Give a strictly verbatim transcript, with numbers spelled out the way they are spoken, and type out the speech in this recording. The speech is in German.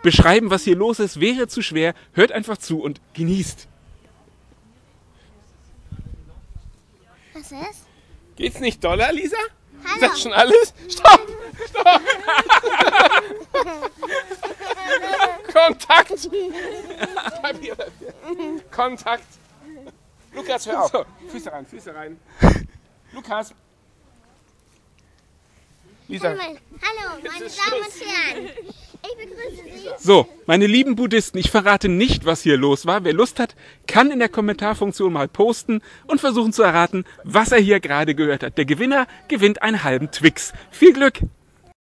beschreiben, was hier los ist, wäre zu schwer. Hört einfach zu und genießt. Was ist? Geht's nicht doller, Lisa? Hallo. Ist das schon alles? Stopp! Stopp! Kontakt! Kontakt! Lukas, hör auf. So, Füße rein, Füße rein. Lukas. Lisa. Hallo, meine Damen und Herren. Ich begrüße Sie. So, meine lieben Buddhisten, ich verrate nicht, was hier los war. Wer Lust hat, kann in der Kommentarfunktion mal posten und versuchen zu erraten, was er hier gerade gehört hat. Der Gewinner gewinnt einen halben Twix. Viel Glück!